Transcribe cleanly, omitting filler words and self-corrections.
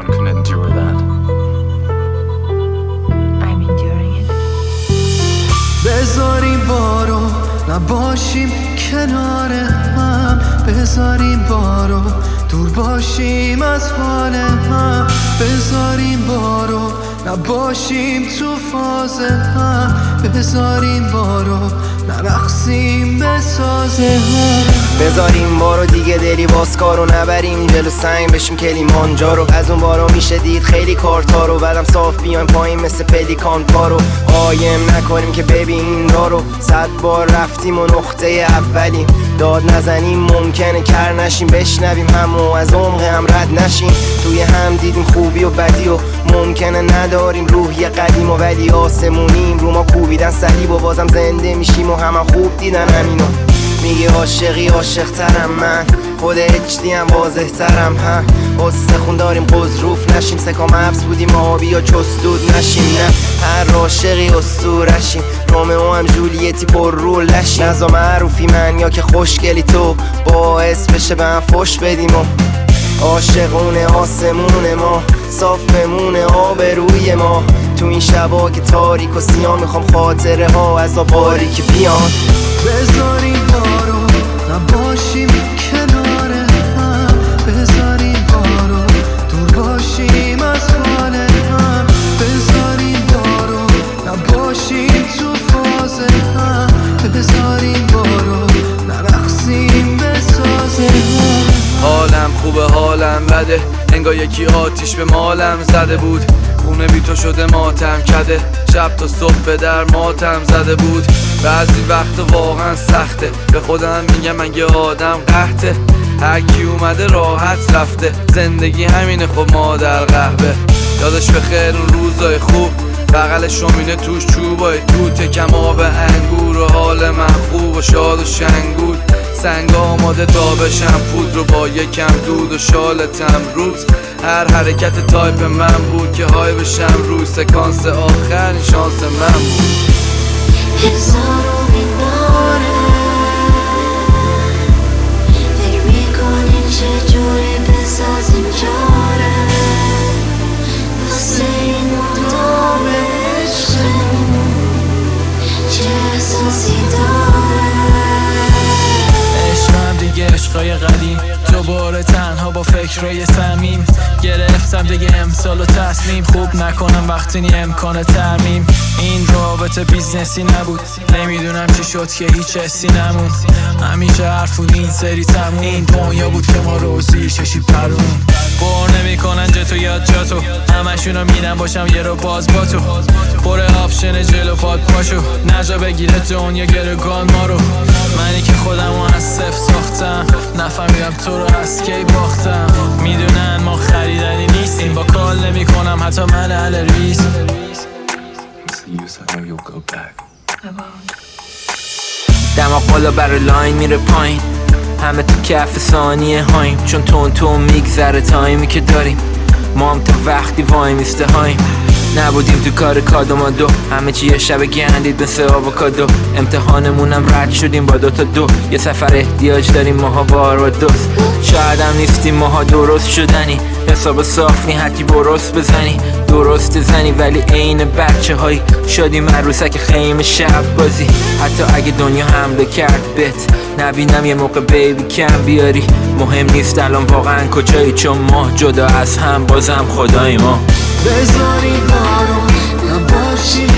can endure that. I'm enduring it. بذاریم بارو نباشیم کنار هم، بذاریم بارو دور باشیم از حال هم، بذاریم بارو نباشیم تو فاز هم، بذاریم بارو نرقصیم به ساز هم، بذاریم بارو دیگه دلی باز کارو نبریم جلو سنگ بشیم کلیمانجارو. از اون بارو میشه دید خیلی کارتارو، بعدم صاف بیایم پایین مثل پلیکان پارو. قایم نکنیم که ببین دارو، 100 بار رفتیم و نقطه اولیم. داد نزنیم ممکنه کر نشیم، بشنویم همو از عمق هم رد نشیم. توی هم دیدیم خوبی و بدی و ممکنه نداریم روحی قدیم و ولی آسمونیم. رو ما کوبیدن صلیب و بازم زنده میشیم و همه خوب دیدن همینو. میگه عاشقی عاشق ترم من، خود اچدی هم واضح ترم هم. استخون داریم قضروف نشیم، سکام حبس بودیم آبی یا چستود نشیم. نه هر عاشقی اسطورشیم، رومئو هم جولیتی پر رو لشیم. نزا معروفی من یا که خوشگلی تو، باعث بشه به هم فش بدیم و عاشقونه آسمون ما صاف بمونه آبروی ما. تو این شبا که تاریک و سیاه میخوام خاطره ها از باریکی بیان. بذاریم بارو نباشیم کنار هم، بذاریم بارو دور باشیم از حال هم، بذاریم بارو نباشیم تو فاز هم، بذاریم بارو نرقصیم به ساز هم. حالم خوبه حالم بده، انگار یکی آتیش به مالم زده بود. خونه بی تو شده ماتم کده، شب تا صبح به در ماتم زده بود. بعضی وقت واقعا سخته، به خودم میگم من یه آدم قحطه. هر کی اومده راحت رفته، زندگی همینه خب مادر قهوه. یادش بخیر اون روزای خوب، بغل شومینه توش چوبای توته، کم آب انگور و حال من خوب و شاد و شنگول. سنگ آماده تا بشم پود رو با یکم دود و شالتم روز. هر حرکت تایپ من بود که های بشم روی سکانس آخر، این شانس من بود. هزارو میباره فکر میکنیم چجوری بسازیم چاره واسه این مدام عشقمون چه احساسی داره. عشقم دیگه عشقای قدیم، دوباره تنها با فکرای صمیم. گرفتم دیگه امسال و تصمیم، خوب نکنم وقتی نی امکان ترمیم. این رابطه بیزنسی نبود، نمیدونم چی شد که هیچ حسی نموند. همیشه حرف بود این سری تموم، این دنیا بود که ما رو زیر چشی پرون. بار نمیکنن جتو یاد جاتو، همشونو میرن باشم یه رو باز با تو. پر آپشن جلو پاد پاشو، نجا بگیره دنیا گرگان ما رو. منی که خودمو از صفر ساختم، نفهمیدم تو رو از کی باختم. میدونن ما خریدنی نیستیم، با کال نمی کنم حتی من اهل ریس. دماغ بالا برای لاین میره پایین، همه تو کف ثانیه هاییم. چون تون میگذره تایمی که داریم، ما هم تا وقتی وای میسته هاییم. نبودیم تو کار کادومادو، همه چی یه شب گندید مثل آووکادو. امتحانمونم رد شدیم با 2 تا 2، یه سفر احتیاج داریم ماها بار و دوست. شاید هم نیستیم ماها درست شدنی، حساب صاف نی حتی برست بزنی. درست زنی ولی عین بچه هایی شدیم عروسک خیمه شب بازی. حتی اگه دنیا حمله کرد بهت نبینم یه موقع بیبی کم بیاری. مهم نیست الان واقعا کجایی، چون ما جدا از هم بازم خدای ما. بذاریم بارو نباشیم